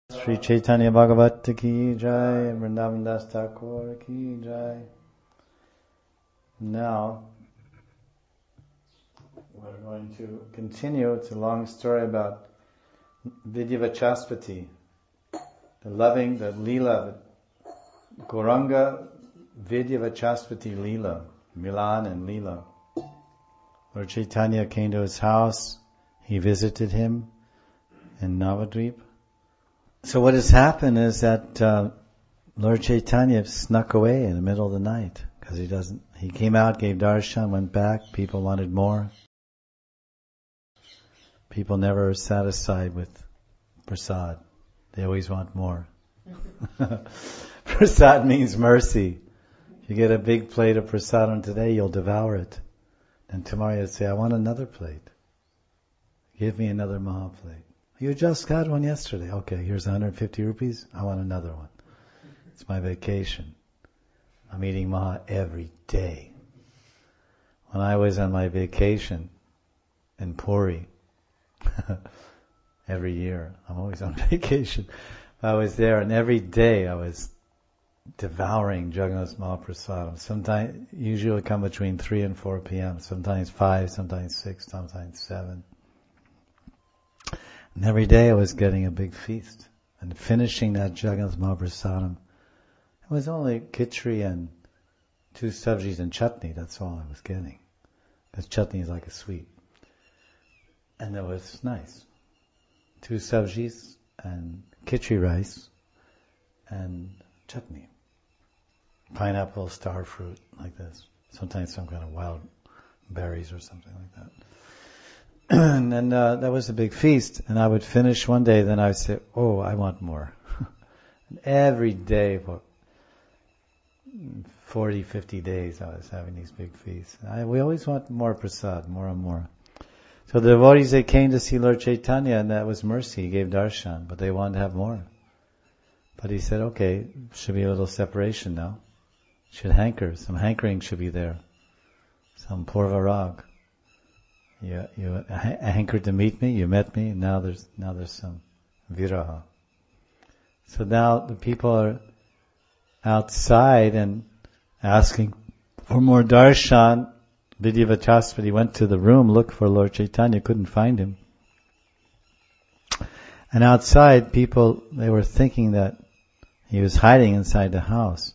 Sri Chaitanya Bhagavata ki jai, Vrindavan Das Thakur ki jai. Now, we're going to continue. It's a long story about Vidyavachaspati, the Leela, the Gauranga Vidyavachaspati Leela, Milan and Leela. Lord Chaitanya came to his house. He visited him in Navadvip. So what has happened is that Lord Chaitanya snuck away in the middle of the night because he came out, gave darshan, went back. People wanted more. People never are satisfied with prasad. They always want more. Prasad means mercy. If you get a big plate of prasadam today, you'll devour it. And tomorrow you'll say, I want another plate. Give me another maha plate. You just got one yesterday. Okay, here's 150 rupees. I want another one. It's my vacation. I'm eating maha every day. When I was on my vacation in Puri, every year, I'm always on vacation. I was there and every day I was devouring Jagannath Mahaprasadam. Sometimes, usually come between 3 and 4 p.m. Sometimes 5, sometimes 6, sometimes 7. And every day I was getting a big feast. And finishing that Jagannath Mahaprasadam, it was only khichdi and 2 sabjis and chutney, that's all I was getting. Because chutney is like a sweet. And it was nice. 2 sabjis and khichdi rice and chutney. Pineapple, star fruit, like this. Sometimes some kind of wild berries or something like that. And then that was a big feast, and I would finish one day, then I would say, oh, I want more. And every day for 40, 50 days I was having these big feasts. We always want more prasad, more and more. So the devotees, they came to see Lord Chaitanya, and that was mercy. He gave darshan, but they wanted to have more. But he said, okay, should be a little separation now. Should hanker, some hankering should be there. Some purvarag. You hankered to meet me, you met me, and now there's some viraha. So now the people are outside and asking for more darshan. Vidyavachaspati went to the room, looked for Lord Chaitanya, couldn't find him. And outside, people, they were thinking that he was hiding inside the house.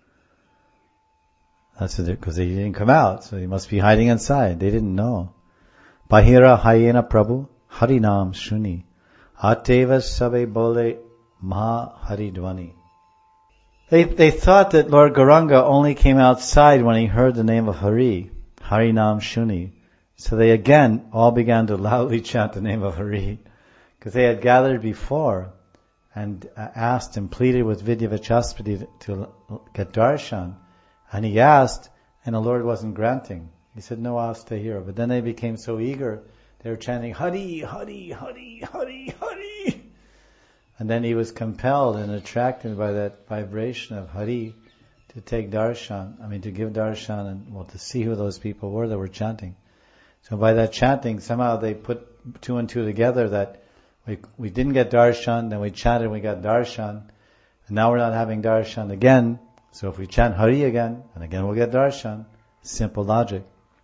That's because he didn't come out, so he must be hiding inside. They didn't know. Bahira Hayena Prabhu Harinam Shuni Ateva Sabe Bole Maha Haridwani. They thought that Lord Gauranga only came outside when he heard the name of Hari, Harinam Shuni. So they again all began to loudly chant the name of Hari, because they had gathered before and asked and pleaded with Vidyavachaspati to get darshan. And he asked, and the Lord wasn't granting. He said, no, I'll stay here. But then they became so eager, they were chanting, Hari, Hari, Hari, Hari, Hari. And then he was compelled and attracted by that vibration of Hari to take darshan, to give darshan and, to see who those people were that were chanting. So by that chanting, somehow they put 2 and 2 together that we didn't get darshan, then we chanted, we got darshan, and now we're not having darshan again. So if we chant Hari again, and again we'll get darshan. Simple logic.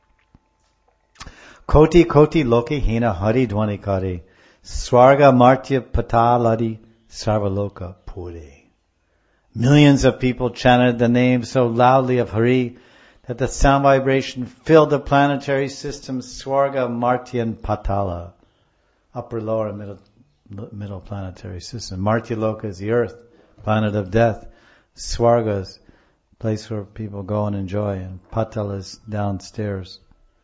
Koti koti loke hina Hari dwani kare, Swarga martya pataladi sarvaloka pure. Millions of people chanted the name so loudly of Hari that the sound vibration filled the planetary system, Swarga, Martya and Patala, upper, lower, and middle planetary system. Martya Loka is the earth, planet of death. Swarga is a place where people go and enjoy, and Patala is downstairs.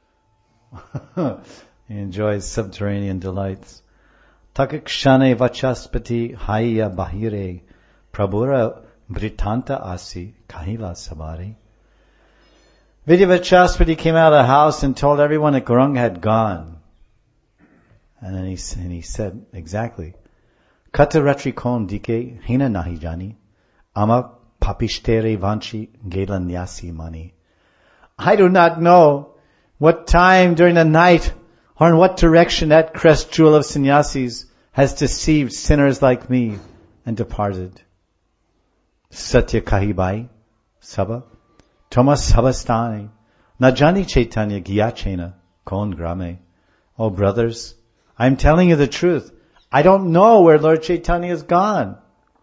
He enjoys subterranean delights. Takakshane vachaspati haya bahire prabhura britanta asi kahila sabari. Vidyavachaspati came out of the house and told everyone that Gauranga had gone. And then he said exactly, Kata ratrikon dike hina nahi jani, ama papishtere vanchi gelanyasi mani. I do not know what time during the night or in what direction that crest jewel of sannyasis has deceived sinners like me and departed. Satya kahibai, Saba, Thomas Sabastani, Najani Chaitanya Gyachena, Kon Grame. Oh brothers, I'm telling you the truth. I don't know where Lord Chaitanya is gone.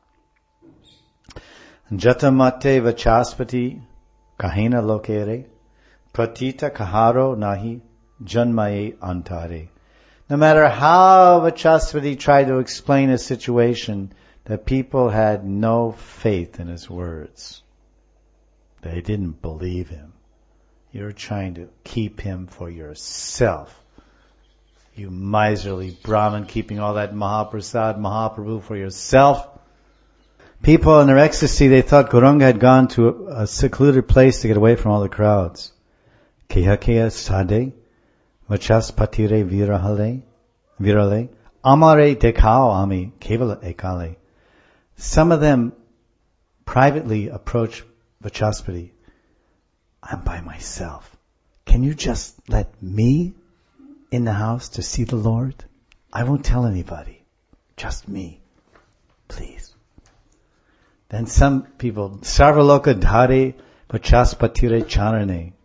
Jatamate Vachaspati Kahena Lokere, Pratita Kaharo Nahi Janmaye Antare. No matter how Vachaspati tried to explain a situation, the people had no faith in his words. They didn't believe him. You're trying to keep him for yourself. You miserly Brahmin, keeping all that Mahaprasad, Mahaprabhu for yourself. People in their ecstasy, they thought Gauranga had gone to a secluded place to get away from all the crowds. Kehakeya sade, vachaspatire virale, amare dekhao ami, kevala ekale. Some of them privately approached Vachaspati. I'm by myself. Can you just let me in the house to see the Lord? I won't tell anybody. Just me. Please. Then some people, Sarvaloka dhare Vachaspatire charane.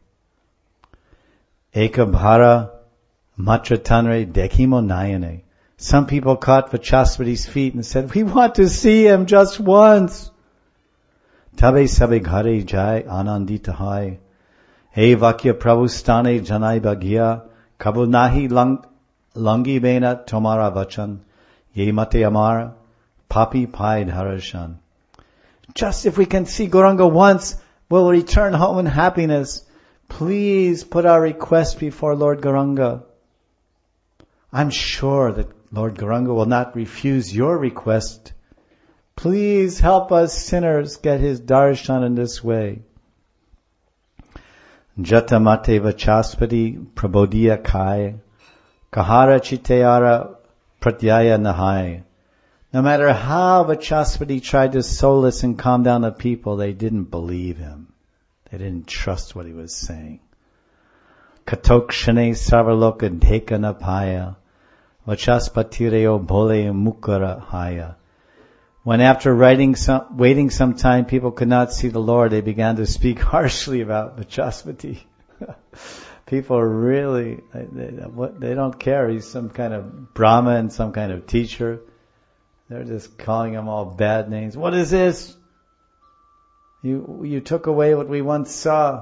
Eka bhara matratanre dekhimo nayane. Some people caught Vachaspati's feet and said, we want to see him just once. Tabe sabe ghare jai anandita hai. Hey vakya prabhu stane janai bagya. Kabu nahi langi bena tomara vachan. Ye mate amara papi pai dharshan. Just if we can see Gauranga once, we'll return home in happiness. Please put our request before Lord Gauranga. I'm sure that Lord Gauranga will not refuse your request. Please help us sinners get his darshan in this way. Jatamate Vachaspati Prabodhiya Kai Kahara Chitayara Pratyaya Nahai. No matter how Vachaspati tried to solace and calm down the people, they didn't believe him. They didn't trust what he was saying. Katokshane Sarvaloka Dheka Napaya Vachaspatireo Bole Mukara Haya. When after waiting some time, people could not see the Lord, they began to speak harshly about Vachaspati. People really, they don't care. He's some kind of Brahman, some kind of teacher. They're just calling him all bad names. What is this? You took away what we once saw.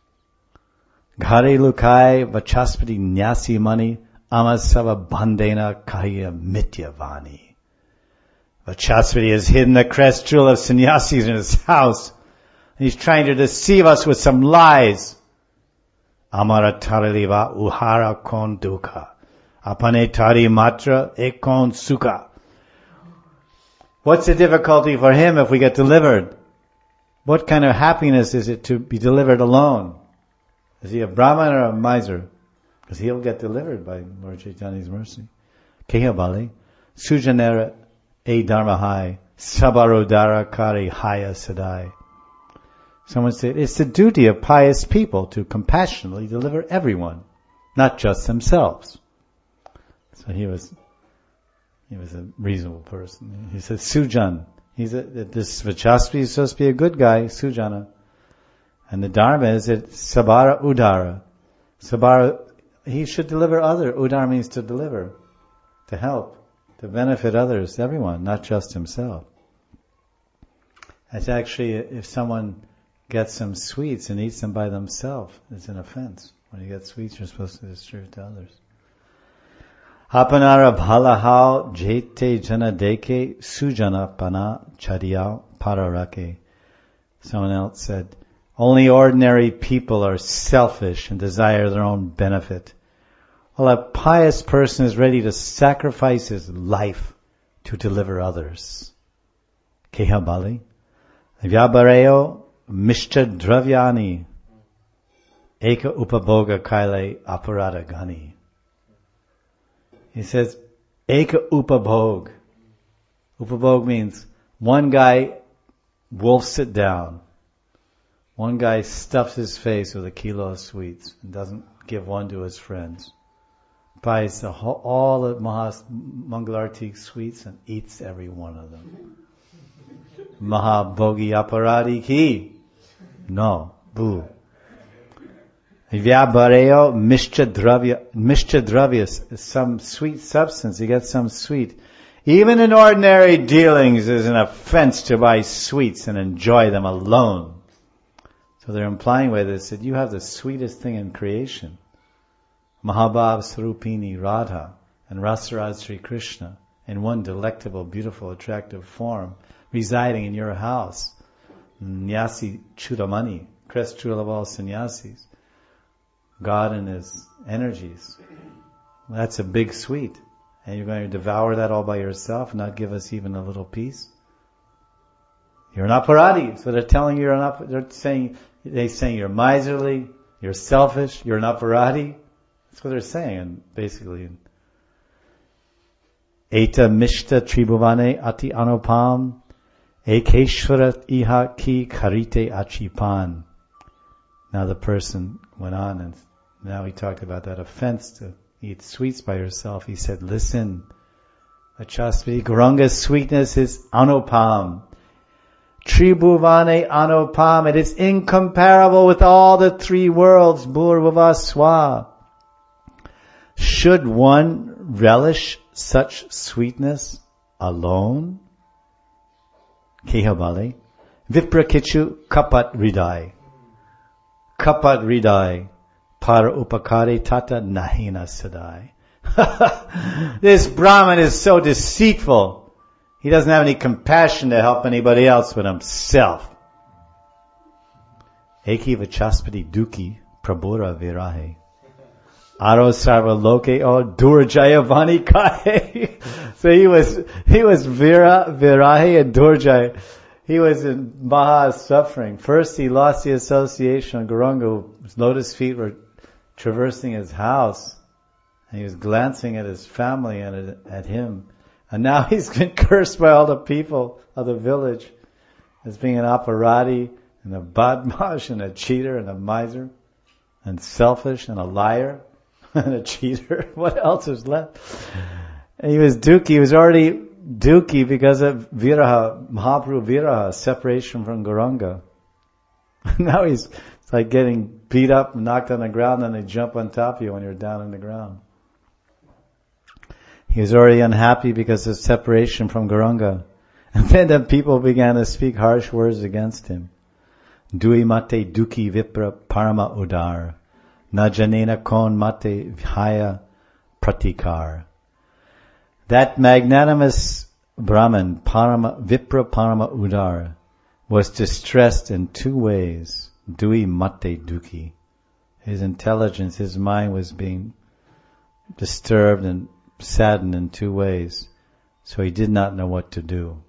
Ghare lukai Vachaspati nyasi mani amasava bandena kaya mityavani. Vachaspati has hidden the crest jewel of sannyasis in his house. He's trying to deceive us with some lies. Amara taraliva uhara kon dukha. Apane tari matra ekon sukha. What's the difficulty for him if we get delivered? What kind of happiness is it to be delivered alone? Is he a Brahman or a miser? Because he'll get delivered by Lord Chaitanya's mercy. Keha bali, sujanera e dharmahai, sabarodara kari haya sadai. Someone said, it's the duty of pious people to compassionately deliver everyone, not just themselves. So he was a reasonable person. He said, Sujan. This Vachaspati is supposed to be a good guy, Sujana. And the Dharma is that Sabara Udara. Sabara, he should deliver other. Udara means to deliver, to help, to benefit others, everyone, not just himself. It's actually, if someone gets some sweets and eats them by themselves, it's an offense. When you get sweets, you're supposed to distribute to others. Hapanara bhalahao jete jana deke sujana pana chadiyao pararake. Someone else said, only ordinary people are selfish and desire their own benefit, while a pious person is ready to sacrifice his life to deliver others. Keha bali, vyabareo mishta dravyani, eka upaboga kaile aparada gani. He says, eka upabhog. Upabhog means one guy wolfs it down. One guy stuffs his face with a kilo of sweets and doesn't give one to his friends. Buys all the Mangalarti sweets and eats every one of them. Mahabhogi aparadi ki. No. Boo. Vyabareo mishtadravya, some sweet substance. You get some sweet. Even in ordinary dealings, there's an offense to buy sweets and enjoy them alone. So they're implying by this that you have the sweetest thing in creation. Mahabhav Sarupini Radha and Rasaraj Sri Krishna in one delectable, beautiful, attractive form, residing in your house. Nyasi Chudamani, crest jewel of all sannyasis. God and His energies. That's a big sweet. And you're going to devour that all by yourself and not give us even a little piece? You're an aparadi. So they're telling you they're saying you're miserly, you're selfish, you're an aparadi. That's what they're saying, basically. Eta mishta tribhuvane ati anupam ekeshwarat iha ki karite achipan. Now the person went on and now he talked about that offense to eat sweets by yourself. He said, listen, Vachaspati, Gauranga's sweetness is anupam. Tribhuvane anupam. It is incomparable with all the three worlds. Bhurvava swa. Should one relish such sweetness alone? Kehabali. Viprakichu kapat ridai. Kapat ridai. Para upakare tata nahina sadai. This Brahman is so deceitful. He doesn't have any compassion to help anybody else but himself. Eki vachaspati duki prabhura virahe. Aro sarva loke o durjaya vani kahe. So he was virahe and durjaya. He was in Maha suffering. First he lost the association of Gauranga, whose lotus feet were traversing his house. And he was glancing at his family and at him. And now he's been cursed by all the people of the village as being an aparadi and a badmash and a cheater and a miser and selfish and a liar and a cheater. What else is left? And he was dukhi. He was already dukhi because of viraha, Mahaprabhu viraha, separation from Gauranga. Now it's like getting beat up and knocked on the ground and they jump on top of you when you're down on the ground. He was already unhappy because of separation from Gauranga. And then the people began to speak harsh words against him. Dui mate duki vipra parama udar. Na janena kon mate vihaya pratikar. That magnanimous Brahman, Vipra Parama Udar, was distressed in two ways. Dui mate duki. His intelligence, his mind was being disturbed and saddened in two ways. So he did not know what to do.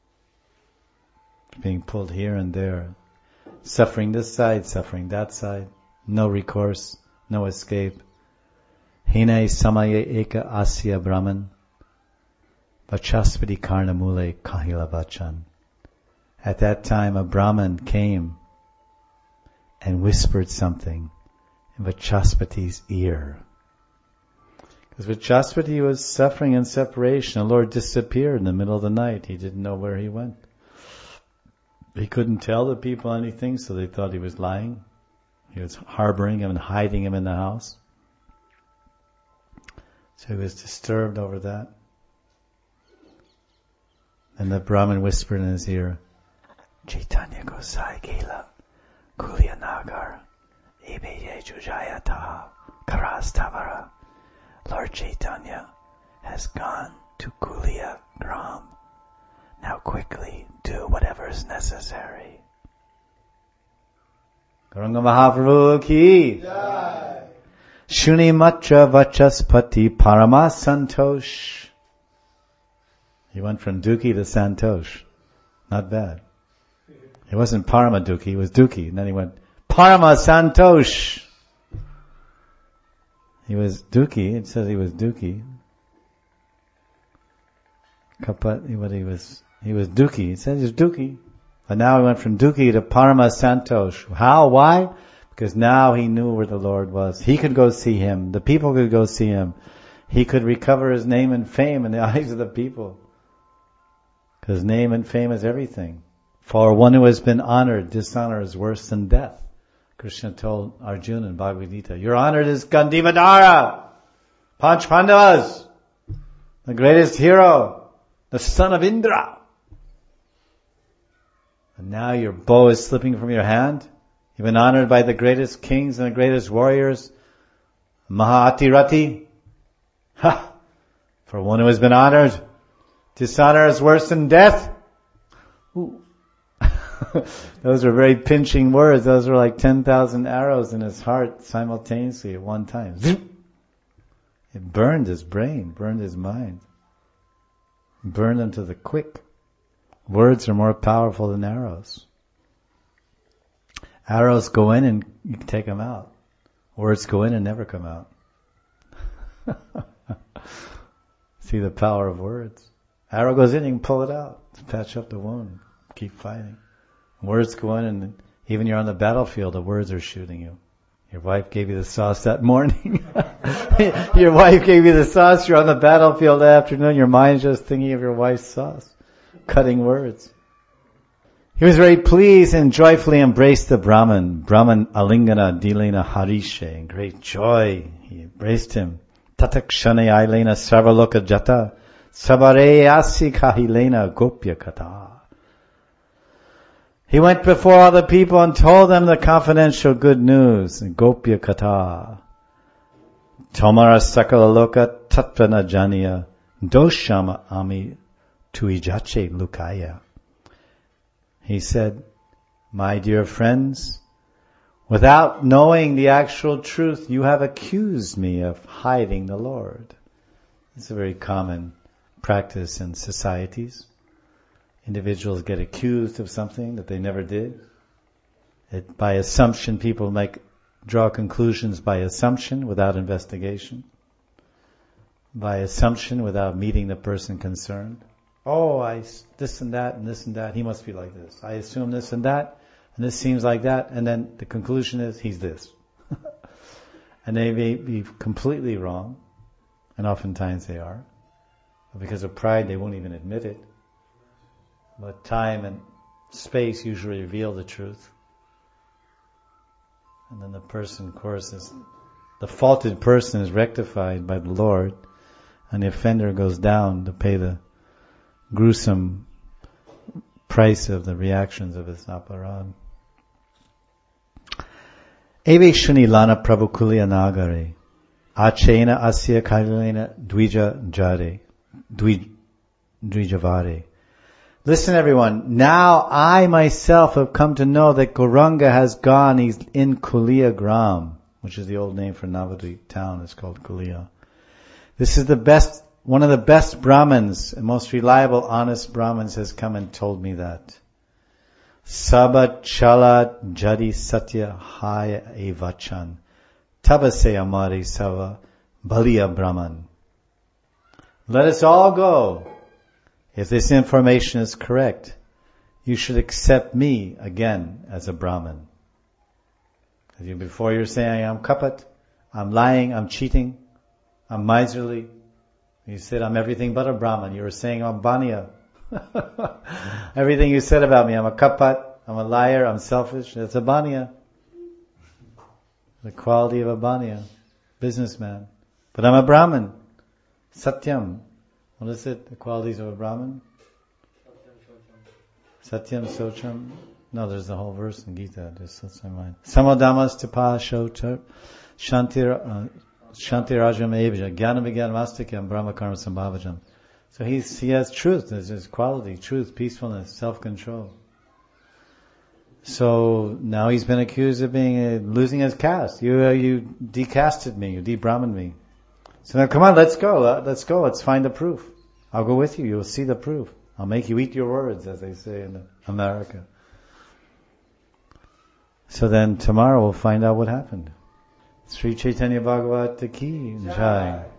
Being pulled here and there. Suffering this side, suffering that side. No recourse, no escape. Hine samaye eka asya Brahman. Vachaspati karnamule kahila vachan. At that time a Brahman came and whispered something in Vachaspati's ear. Because Vachaspati was suffering in separation. The Lord disappeared in the middle of the night. He didn't know where he went. He couldn't tell the people anything, so they thought he was lying. He was harboring him and hiding him in the house. So he was disturbed over that. And the Brahmin whispered in his ear, Chaitanya Gosai Gila, Kulia Nagar, Ibeye Jujayata, Karastavara. Lord Chaitanya has gone to Kulia Gram. Now quickly do whatever is necessary. Gauranga Mahaprabhu ki Jai. Shuni Matra Vachaspati Parama Santosh. He went from Dukhi to Santosh. Not bad. He wasn't Parama Dukhi, he was Dukhi. And then he went Parama Santosh. He was Dukhi, it says he was Dukhi. He was Dukhi, it says he was Dukhi. But now he went from Dukhi to Parama Santosh. How? Why? Because now he knew where the Lord was. He could go see Him. The people could go see Him. He could recover his name and fame in the eyes of the people. Because name and fame is everything. For one who has been honored, dishonor is worse than death. Krishna told Arjuna in Bhagavad Gita, you're honored as Gandhivadara, Panch Pandavas, the greatest hero, the son of Indra. And now your bow is slipping from your hand. You've been honored by the greatest kings and the greatest warriors. Mahatirati. Ha! For one who has been honored, dishonor is worse than death. Ooh. Those are very pinching words. Those are like 10,000 arrows in his heart simultaneously at one time. It burned his brain, burned his mind. Burned him to the quick. Words are more powerful than arrows. Arrows go in and you can take them out. Words go in and never come out. See the power of words. Arrow goes in, you can pull it out. Patch up the wound. Keep fighting. Words go in and even you're on the battlefield, the words are shooting you. Your wife gave you the sauce that morning. Your wife gave you the sauce, you're on the battlefield that afternoon, your mind's just thinking of your wife's sauce. Cutting words. He was very pleased and joyfully embraced the Brahman. Brahman alingana dilena harishe. In great joy, he embraced him. Tatakshane ailena sarvaloka jata. Sabare asi kahilena gopya kata. He went before all the people and told them the confidential good news. Gopya kata. Tomara sakala loka tatvana janiya. Doshama ami tuijache lukaya. He said, my dear friends, without knowing the actual truth, you have accused me of hiding the Lord. It's a very common practice in societies. Individuals get accused of something that they never did. By assumption, people draw conclusions by assumption without investigation. By assumption without meeting the person concerned. Oh, this and that, he must be like this. I assume this and this seems like that, and then the conclusion is he's this. And they may be completely wrong, and oftentimes they are. But because of pride, they won't even admit it. But time and space usually reveal the truth. And then the person, of course, the faulted person is rectified by the Lord, and the offender goes down to pay the gruesome price of the reactions of his aparad. Eve shuni lana prabhu kuliya nagare. Achena asya kailena dwijavare. Listen everyone, now I myself have come to know that Gauranga has gone, he's in Kuliya Gram, which is the old name for Navadvip town, it's called Kuliya. This is one of the best Brahmins, and most reliable, honest Brahmins has come and told me that. Saba chala jadi satya haya evachan. Tabase amari sava baliya Brahman. Let us all go. If this information is correct, you should accept me again as a Brahman. Before you're saying I'm kapat, I'm lying, I'm cheating, I'm miserly. You said I'm everything but a Brahman. You were saying I'm Baniya. Everything you said about me, I'm a kapat, I'm a liar, I'm selfish. That's a Baniya. The quality of a Baniya, businessman. But I'm a Brahman. Satyam. What is it? The qualities of a Brahman? Satyam, Socham. No, there's the whole verse in Gita. Just slips my mind. Samadamas Tapa Shocha Shantir Rajam Evija Jnana Vijnanamastikam Brahma Karma Sambhavajam. So he has truth. There's his quality, truth, peacefulness, self-control. So now he's been accused of losing his caste. You decasted me. You de-Brahmaned me. So now come on, let's go. Let's find the proof. I'll go with you. You'll see the proof. I'll make you eat your words, as they say in America. So then tomorrow we'll find out what happened. Sri Chaitanya Bhagavata Ki Jai.